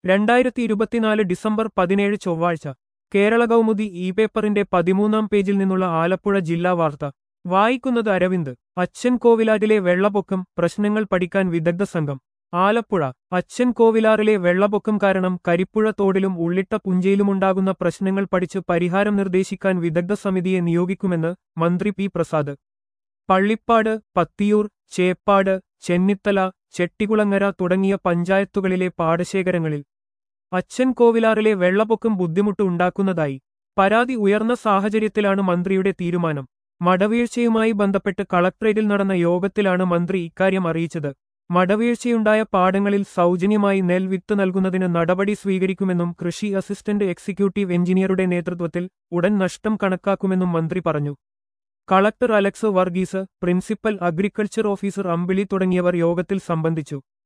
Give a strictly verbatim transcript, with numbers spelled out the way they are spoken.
രണ്ടായിരത്തി ഇരുപത്തിനാല് ഡിസംബർ പതിനേഴ് ചൊവ്വാഴ്ച കേരള കൗമുദി ഇ പേപ്പറിന്റെ പതിമൂന്നാം പേജിൽ നിന്നുള്ള ആലപ്പുഴ ജില്ലാ വാർത്ത വായിക്കുന്നത് അരവിന്ദ്. അച്ഛൻ കോവിലാറിലെ വെള്ളപ്പൊക്കം പ്രശ്നങ്ങൾ പഠിക്കാൻ വിദഗ്ധ സംഘം. ആലപ്പുഴ. അച്ഛൻ കോവിലാറിലെ വെള്ളപ്പൊക്കം കാരണം കരിപ്പുഴ തോടിലും ഉള്ളിട്ട പുഞ്ചയിലുമുണ്ടാകുന്ന പ്രശ്നങ്ങൾ പഠിച്ച് പരിഹാരം നിർദ്ദേശിക്കാൻ വിദഗ്ധ സമിതിയെ നിയോഗിക്കുമെന്ന് മന്ത്രി പി പ്രസാദ്. പള്ളിപ്പാട്, പത്തിയൂർ, ചേപ്പാട്, ചെന്നിത്തല, ചെട്ടികുളങ്ങര തുടങ്ങിയ പഞ്ചായത്തുകളിലെ പാടശേഖരങ്ങളിൽ അച്ഛൻ കോവിലാറിലെ വെള്ളപ്പൊക്കം ബുദ്ധിമുട്ട് ഉണ്ടാക്കുന്നതായി പരാതി ഉയർന്ന സാഹചര്യത്തിലാണ് മന്ത്രിയുടെ തീരുമാനം. മടവീഴ്ചയുമായി ബന്ധപ്പെട്ട് കളക്ട്രേറ്റിൽ നടന്ന യോഗത്തിലാണ് മന്ത്രി ഇക്കാര്യം അറിയിച്ചത്. മടവീഴ്ചയുണ്ടായ പാടങ്ങളിൽ സൗജന്യമായി നെൽവിത്ത് നൽകുന്നതിന് നടപടി സ്വീകരിക്കുമെന്നും കൃഷി അസിസ്റ്റന്റ് എക്സിക്യൂട്ടീവ് എഞ്ചിനീയറുടെ നേതൃത്വത്തിൽ ഉടൻ നഷ്ടം കണക്കാക്കുമെന്നും മന്ത്രി പറഞ്ഞു. Collector Alex Varghese, principal agriculture officer Ambili തുടങ്ങിയവർ യോഗത്തിൽ സംബന്ധിച്ചു.